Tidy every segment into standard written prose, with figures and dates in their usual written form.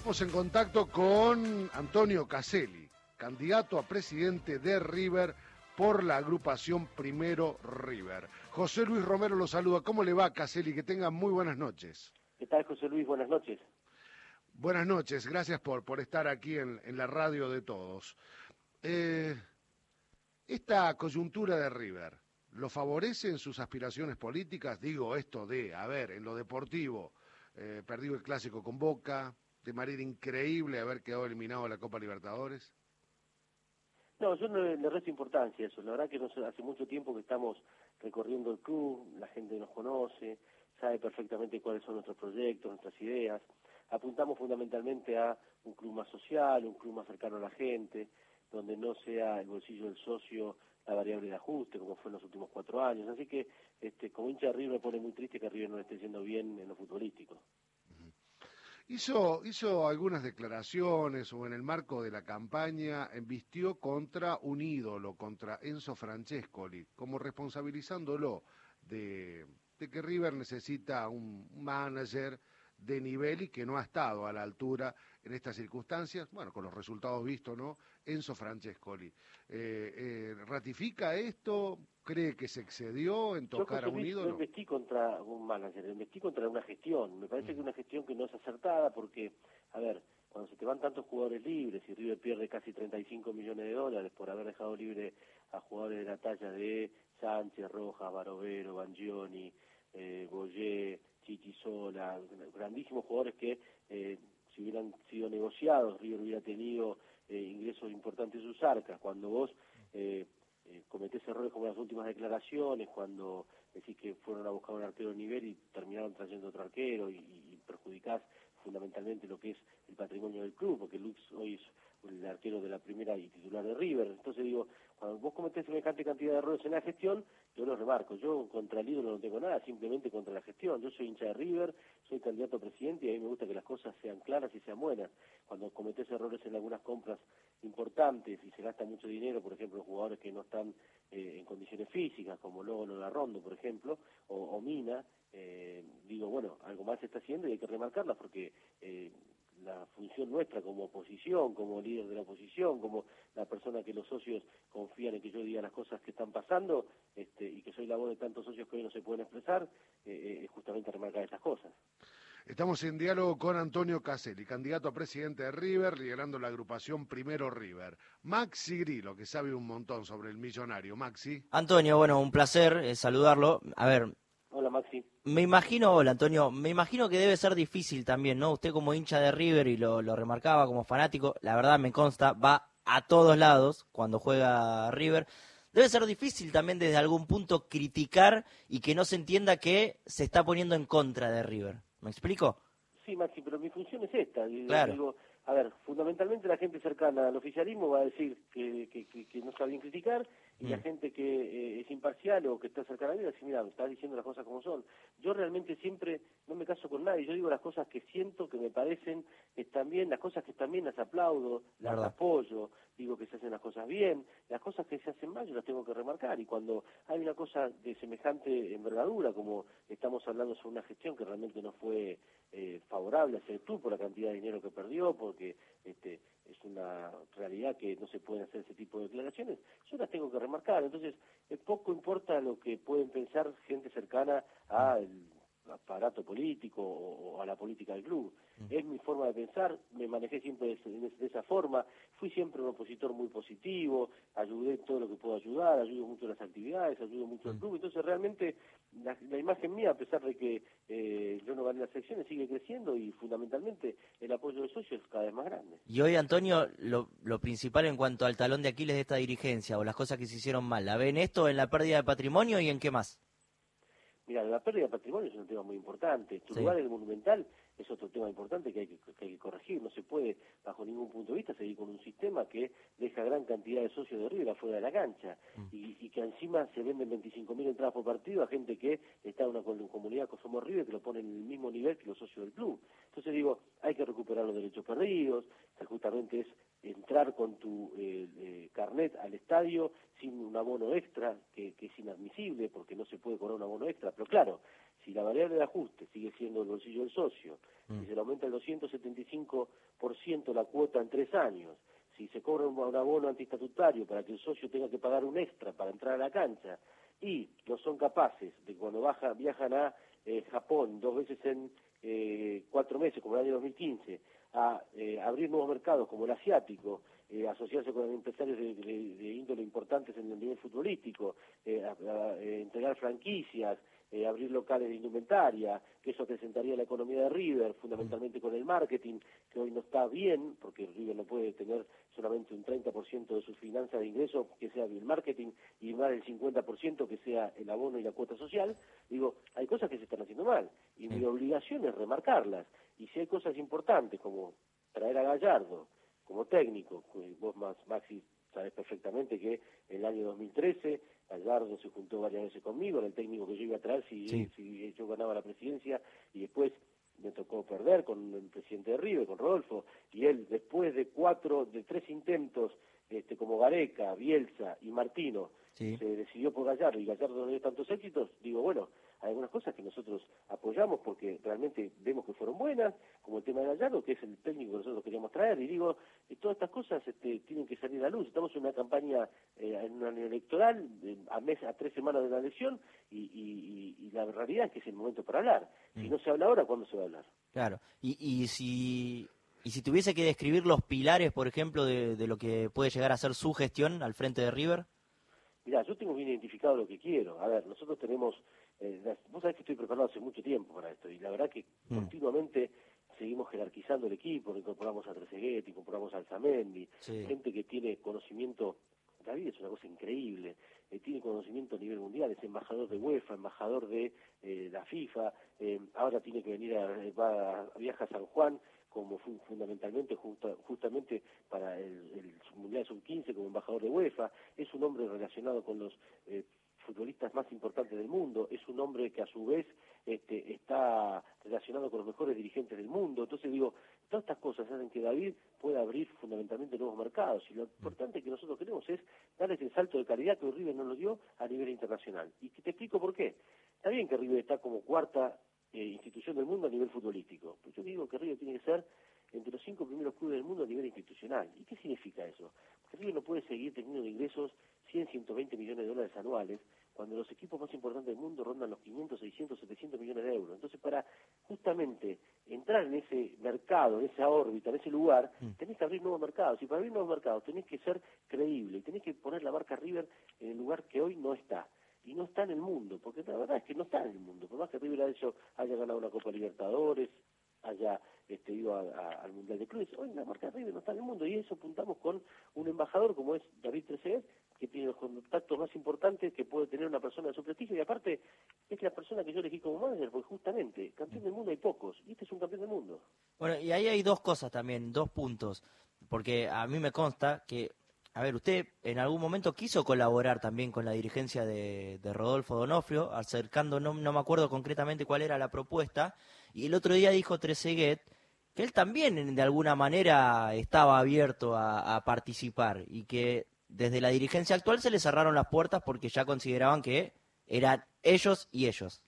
Estamos en contacto con Antonio Caselli, candidato a presidente de River por la agrupación Primero River. José Luis Romero lo saluda. ¿Cómo le va, Caselli? Que tenga muy buenas noches. ¿Qué tal, José Luis? Buenas noches. Buenas noches, gracias por estar aquí en la radio de todos. Esta coyuntura de River, ¿lo favorece en sus aspiraciones políticas? Digo esto de, en lo deportivo, perdió el Clásico con Boca, de manera increíble haber quedado eliminado de la Copa Libertadores. No, yo no le resto importancia a eso. La verdad que hace mucho tiempo que estamos recorriendo el club, la gente nos conoce, sabe perfectamente cuáles son nuestros proyectos, nuestras ideas. Apuntamos fundamentalmente a un club más social, un club más cercano a la gente, donde no sea el bolsillo del socio la variable de ajuste, como fue en los últimos 4 años. Así que, como hincha de River, me pone muy triste que River no le esté yendo bien en lo futbolístico. Hizo algunas declaraciones o en el marco de la campaña embistió contra un ídolo, contra Enzo Francescoli, como responsabilizándolo de que River necesita un manager de nivel y que no ha estado a la altura en estas circunstancias, bueno, con los resultados vistos, ¿no? Enzo Francescoli. ¿Ratifica esto? ¿Cree que se excedió en tocar a un ídolo? Yo investí contra un manager, investí contra una gestión. Me parece que una gestión que no es acertada porque, cuando se te van tantos jugadores libres y River pierde casi 35 millones de dólares por haber dejado libre a jugadores de la talla de Sánchez, Rojas, Barovero, Bangioni, Boyé, Chichi Sola, grandísimos jugadores que si hubieran sido negociados, River hubiera tenido ingresos importantes en sus arcas. Cuando vos cometés errores como las últimas declaraciones, cuando decís que fueron a buscar un arquero de nivel y terminaron trayendo otro arquero y perjudicás fundamentalmente lo que es el patrimonio del club, porque Lux hoy es el arquero de la primera y titular de River. Entonces digo, cuando vos cometés semejante cantidad de errores en la gestión, yo lo remarco. Yo contra el ídolo no tengo nada, simplemente contra la gestión. Yo soy hincha de River, soy candidato a presidente y a mí me gusta que las cosas sean claras y sean buenas. Cuando cometés errores en algunas compras importantes y se gasta mucho dinero, por ejemplo, jugadores que no están en condiciones físicas, como Lobo Larrondo, por ejemplo, o Mina, digo, bueno, algo más se está haciendo y hay que remarcarla porque la función nuestra como oposición, como líder de la oposición, como la persona que los socios confían en que yo diga las cosas que están pasando, y que soy la voz de tantos socios que hoy no se pueden expresar, es justamente remarcar estas cosas. Estamos en diálogo con Antonio Caselli, candidato a presidente de River, liderando la agrupación Primero River. Maxi Grillo, que sabe un montón sobre el millonario. Maxi. Antonio, bueno, un placer saludarlo. Hola, Maxi. Hola, Antonio, me imagino que debe ser difícil también, ¿no? Usted como hincha de River y lo remarcaba como fanático, la verdad me consta, va a todos lados cuando juega River. Debe ser difícil también desde algún punto criticar y que no se entienda que se está poniendo en contra de River. ¿Me explico? Sí, Maxi, pero mi función es esta. Claro. Digo, fundamentalmente la gente cercana al oficialismo va a decir que no está bien criticar, y la gente que es imparcial o que está cercana a mí va a decir, mira, me estás diciendo las cosas como son. Yo realmente siempre no me caso con nadie, yo digo las cosas que siento, que me parecen que están bien, las cosas que están bien las aplaudo, las apoyo, digo que se hacen las cosas bien, las cosas que se hacen mal yo las tengo que remarcar, y cuando hay una cosa de semejante envergadura, como estamos hablando sobre una gestión que realmente no fue favorable hacia el club por la cantidad de dinero que perdió, porque es una realidad que no se pueden hacer ese tipo de declaraciones, yo las tengo que remarcar. Entonces, poco importa lo que pueden pensar gente cercana al aparato político o a la política del club. Es mi forma de pensar, me manejé siempre de esa forma, fui siempre un opositor muy positivo, ayudé todo lo que puedo ayudar, ayudo mucho las actividades, ayudo mucho al club. Entonces realmente la imagen mía, a pesar de que yo no gané las elecciones, sigue creciendo, y fundamentalmente el apoyo de socios es cada vez más grande. Y hoy, Antonio, lo principal en cuanto al talón de Aquiles de esta dirigencia o las cosas que se hicieron mal, ¿la ven esto en la pérdida de patrimonio y en qué más? Mira, la pérdida de patrimonio es un tema muy importante. Tu lugar en el Monumental es otro tema importante que hay que corregir. No se puede, bajo ningún punto de vista, seguir con un sistema que deja gran cantidad de socios de River afuera de la cancha y que encima se venden 25.000 entradas por partido a gente que está en una comunidad como somos River, que lo pone en el mismo nivel que los socios del club. Entonces digo, hay que recuperar los derechos perdidos, que justamente es entrar con tu carnet al estadio sin un abono extra, que es inadmisible porque no se puede cobrar un abono extra. Pero claro, Si la variable de ajuste sigue siendo el bolsillo del socio, si se le aumenta el 275% la cuota en 3 años, si se cobra un abono antiestatutario para que el socio tenga que pagar un extra para entrar a la cancha, y no son capaces de cuando viajan a Japón 2 veces en 4 meses, como el año 2015, a abrir nuevos mercados como el asiático, asociarse con empresarios de índole importantes en el nivel futbolístico, entregar franquicias, abrir locales de indumentaria, que eso acrecentaría la economía de River, fundamentalmente con el marketing, que hoy no está bien, porque River no puede tener solamente un 30% de sus finanzas de ingresos que sea el marketing y más del 50% que sea el abono y la cuota social. Digo, hay cosas que se están haciendo mal y mi obligación es remarcarlas. Y si hay cosas importantes como traer a Gallardo como técnico, vos Maxi sabés perfectamente que en el año 2013 Gallardo se juntó varias veces conmigo, era el técnico que yo iba a traer si yo ganaba la presidencia, y después me tocó perder con el presidente de River, con Rodolfo, y él después de 3 intentos como Gareca, Bielsa y Martino, se decidió por Gallardo, y Gallardo no dio tantos éxitos. Digo, bueno, hay algunas cosas que nosotros apoyamos porque realmente vemos que fueron buenas, como el tema de Gallardo, que es el técnico que nosotros queríamos traer, y digo, todas estas cosas tienen que salir a la luz. Estamos en una campaña, en un año electoral, a 3 semanas de la elección, y la realidad es que es el momento para hablar. Si no se habla ahora, ¿cuándo se va a hablar? Claro, y si tuviese que describir los pilares, por ejemplo, de lo que puede llegar a ser su gestión al frente de River. Mirá, yo tengo bien identificado lo que quiero. A ver, nosotros tenemos, vos sabés que estoy preparado hace mucho tiempo para esto, y la verdad que continuamente seguimos jerarquizando el equipo, incorporamos a Trezeguet, incorporamos a Alzamendi, gente que tiene conocimiento. David es una cosa increíble, tiene conocimiento a nivel mundial, es embajador de UEFA, embajador de la FIFA, ahora tiene que venir viaja a San Juan como fundamentalmente justamente para el Mundial Sub-15 como embajador de UEFA. Es un hombre relacionado con los futbolistas más importantes del mundo, es un hombre que a su vez está relacionado con los mejores dirigentes del mundo. Entonces digo, todas estas cosas hacen que David pueda abrir fundamentalmente nuevos mercados, y lo importante que nosotros queremos es darles el salto de calidad que River no lo dio a nivel internacional. Y te explico por qué. Está bien que River está como cuarta institución del mundo a nivel futbolístico, pero yo digo que River tiene que ser entre los 5 primeros clubes del mundo a nivel institucional. ¿Y qué significa eso? Que River no puede seguir teniendo ingresos 120 millones de dólares anuales, cuando los equipos más importantes del mundo rondan los 500, 600, 700 millones de euros. Entonces, para justamente entrar en ese mercado, en esa órbita, en ese lugar, tenés que abrir nuevos mercados. Y para abrir nuevos mercados tenés que ser creíble y tenés que poner la marca River en el lugar que hoy no está. Y no está en el mundo, porque la verdad es que no está en el mundo. Por más que River haya ganado una Copa Libertadores, haya ido al Mundial de Clubes, hoy la marca River no está en el mundo, y eso apuntamos con un embajador como es David Trezeguet, que tiene los contactos más importantes que puede tener una persona de su prestigio, y aparte es la persona que yo elegí como manager, porque justamente campeón del mundo hay pocos, y este es un campeón del mundo. Bueno, y ahí hay dos cosas también, 2 puntos, porque a mí me consta que, a ver, usted en algún momento quiso colaborar también con la dirigencia de Rodolfo D'Onofrio, acercando, no me acuerdo concretamente cuál era la propuesta, y el otro día dijo Trezeguet que él también de alguna manera estaba abierto a participar, y que desde la dirigencia actual se le cerraron las puertas porque ya consideraban que eran ellos y ellos.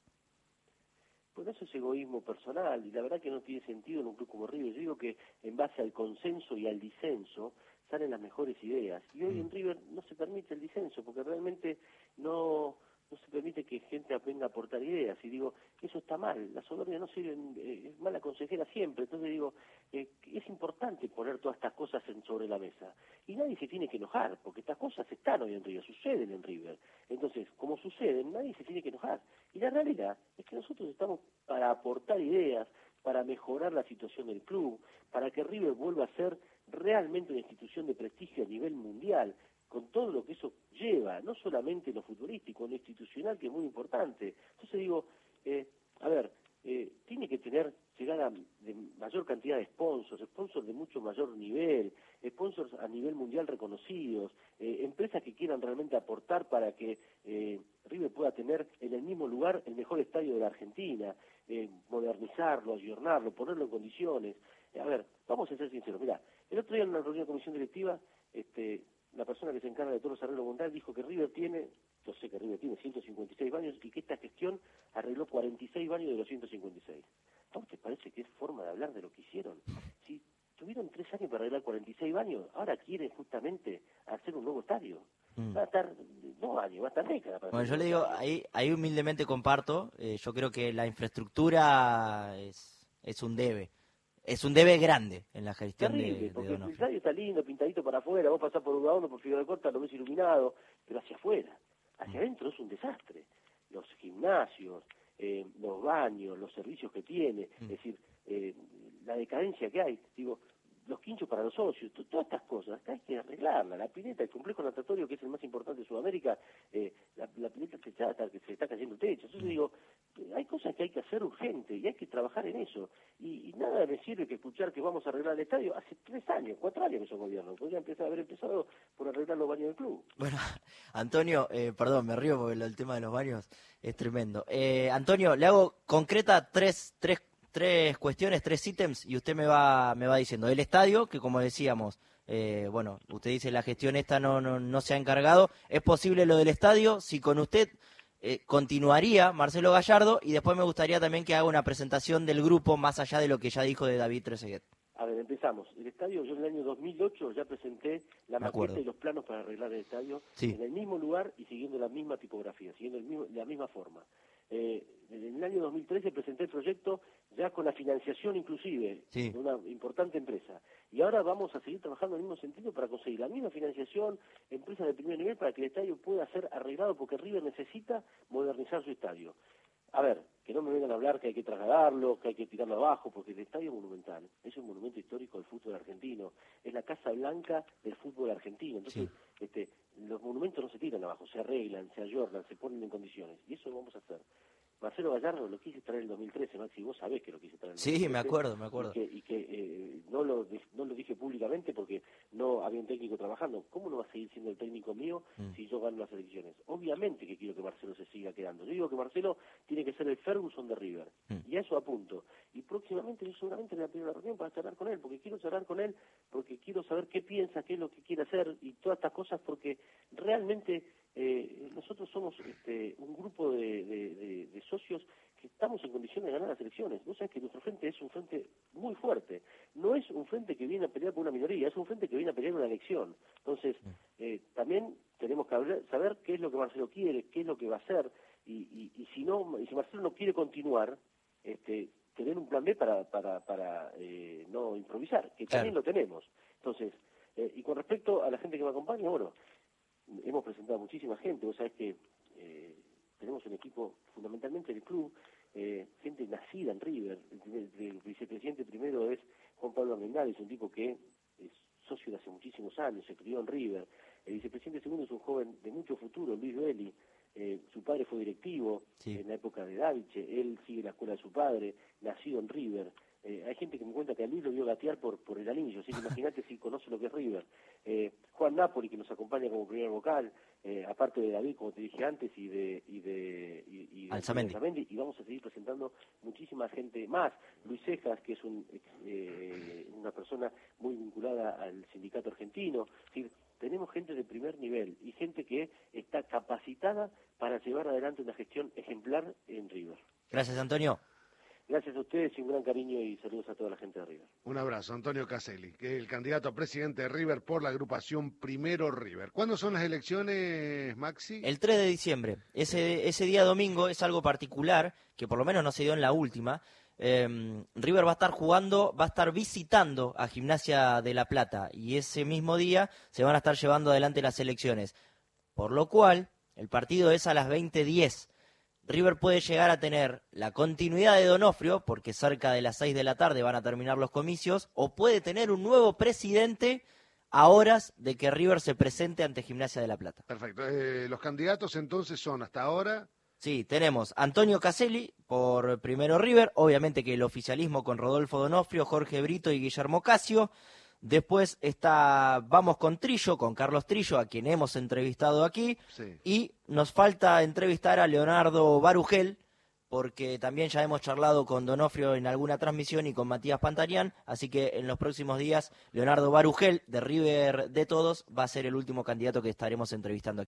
Pues eso es egoísmo personal, y la verdad que no tiene sentido en un club como River. Yo digo que en base al consenso y al disenso salen las mejores ideas, y hoy en River no se permite el disenso, porque realmente no se permite que gente venga a aportar ideas, y digo, eso está mal, las soberbias no sirven, es mala consejera siempre. Entonces digo, es importante poner todas estas cosas sobre la mesa, y nadie se tiene que enojar, porque estas cosas están hoy en River, suceden en River. Entonces, como suceden, nadie se tiene que enojar, y la realidad es que nosotros estamos para aportar ideas, para mejorar la situación del club, para que River vuelva a ser realmente una institución de prestigio a nivel mundial, con todo lo que eso lleva, no solamente en lo futbolístico, en lo institucional, que es muy importante. Entonces digo, tiene que tener llegada de mayor cantidad de sponsors de mucho mayor nivel, sponsors a nivel mundial reconocidos, empresas que quieran realmente aportar para que River pueda tener en el mismo lugar el mejor estadio de la Argentina, modernizarlo, ayornarlo, ponerlo en condiciones. Vamos a ser sinceros. Mirá, el otro día en una reunión de comisión directiva, la persona que se encarga de todos los arreglos mundiales dijo que River tiene, yo sé que River tiene 156 baños, y que esta gestión arregló 46 baños de los 156. ¿A usted parece que es forma de hablar de lo que hicieron? Si tuvieron 3 años para arreglar 46 baños, ahora quieren justamente hacer un nuevo estadio. Va a estar 2 años, va a estar décadas. Bueno, yo le digo, ahí humildemente comparto, yo creo que la infraestructura es un debe. Es un debe grande en la gestión terrible, de porque Donofrio. el estadio está lindo, pintadito para afuera, vos pasás por Uruguay, por Figueroa de Costa, lo ves iluminado, pero hacia afuera, hacia adentro es un desastre. Los gimnasios, los baños, los servicios que tiene, es decir, la decadencia que hay, digo, los quinchos para los socios, todas estas cosas hay que arreglarlas. La pileta, el complejo natatorio, que es el más importante de Sudamérica, la pileta se está cayendo el techo. Entonces digo, hay cosas que hay que hacer urgente y hay que trabajar en eso. Y nada me sirve que escuchar que vamos a arreglar el estadio. Hace 3 años, 4 años que son gobierno. Podría haber empezado por arreglar los baños del club. Bueno, Antonio, perdón, me río porque el tema de los baños es tremendo. Antonio, le hago concreta tres cuestiones, 3 ítems, y usted me va diciendo. El estadio, que como decíamos, bueno, usted dice la gestión esta no se ha encargado. ¿Es posible lo del estadio? Si con usted continuaría Marcelo Gallardo, y después me gustaría también que haga una presentación del grupo más allá de lo que ya dijo de David Trezeguet. A ver, empezamos. El estadio, yo en el año 2008 ya presenté la maqueta y los planos para arreglar el estadio en el mismo lugar y siguiendo la misma tipografía, siguiendo la misma forma. En el año 2013 presenté el proyecto ya con la financiación inclusive de una importante empresa. Y ahora vamos a seguir trabajando en el mismo sentido para conseguir la misma financiación, empresas de primer nivel, para que el estadio pueda ser arreglado, porque River necesita modernizar su estadio. A ver, que no me vengan a hablar que hay que trasladarlo, que hay que tirarlo abajo, porque el estadio monumental es un monumento histórico del fútbol argentino, es la Casa Blanca del fútbol argentino. Entonces, los monumentos no se tiran abajo, se arreglan, se ayornan, se ponen en condiciones, y eso vamos a hacer. Marcelo Gallardo lo quise traer en el 2013, Maxi, vos sabés que lo quise traer en el 2013. Sí, me acuerdo. Y que no lo dije públicamente porque no había un técnico trabajando. ¿Cómo no va a seguir siendo el técnico mío si yo gano las elecciones? Obviamente que quiero que Marcelo se siga quedando. Yo digo que Marcelo tiene que ser el Ferguson de River, y a eso apunto. Y próximamente yo seguramente le voy a pedir una reunión para charlar con él, porque quiero charlar con él, porque quiero saber qué piensa, qué es lo que quiere hacer, y todas estas cosas, porque realmente nosotros somos un grupo de socios que estamos en condiciones de ganar las elecciones. Vos sabés que nuestro frente es un frente muy fuerte. No es un frente que viene a pelear por una minoría, es un frente que viene a pelear una elección. Entonces, también tenemos que saber qué es lo que Marcelo quiere, qué es lo que va a hacer, y si Marcelo no quiere continuar, tener un plan B para no improvisar, que también lo tenemos. Entonces, y con respecto a la gente que me acompaña, bueno, hemos presentado muchísima gente. Vos sabés que tenemos un equipo fundamentalmente del club, gente nacida en River. El vicepresidente primero es Juan Pablo Armendariz, un tipo que es socio de hace muchísimos años, se crió en River. El vicepresidente segundo es un joven de mucho futuro, Luis Belli. Su padre fue directivo en la época de Daviche, él sigue la escuela de su padre, nacido en River. Hay gente que me cuenta que a Luis lo vio gatear por el anillo, así que imagínate si conoce lo que es River. Juan Napoli, que nos acompaña como primer vocal, aparte de David, como te dije antes, y de Alzamendi. Y vamos a seguir presentando muchísima gente más. Luis Cejas, que es una persona muy vinculada al sindicato argentino. Es decir, tenemos gente de primer nivel y gente que está capacitada para llevar adelante una gestión ejemplar en River. Gracias, Antonio. Gracias a ustedes y un gran cariño y saludos a toda la gente de River. Un abrazo, Antonio Caselli, que es el candidato a presidente de River por la agrupación Primero River. ¿Cuándo son las elecciones, Maxi? El 3 de diciembre. Ese día domingo es algo particular, que por lo menos no se dio en la última. River va a estar visitando a Gimnasia de La Plata, y ese mismo día se van a estar llevando adelante las elecciones. Por lo cual, el partido es a las 20:10. River puede llegar a tener la continuidad de Donofrio, porque cerca de las 6 de la tarde van a terminar los comicios, o puede tener un nuevo presidente a horas de que River se presente ante Gimnasia de La Plata. Perfecto. Los candidatos entonces son hasta ahora... Sí, tenemos Antonio Caselli por Primero River, obviamente que el oficialismo con Rodolfo Donofrio, Jorge Brito y Guillermo Casio. Después vamos con Trillo, con Carlos Trillo, a quien hemos entrevistado aquí. Sí. Y nos falta entrevistar a Leonardo Barugel, porque también ya hemos charlado con Donofrio en alguna transmisión y con Matías Pantarián, así que en los próximos días Leonardo Barugel, de River de Todos, va a ser el último candidato que estaremos entrevistando aquí.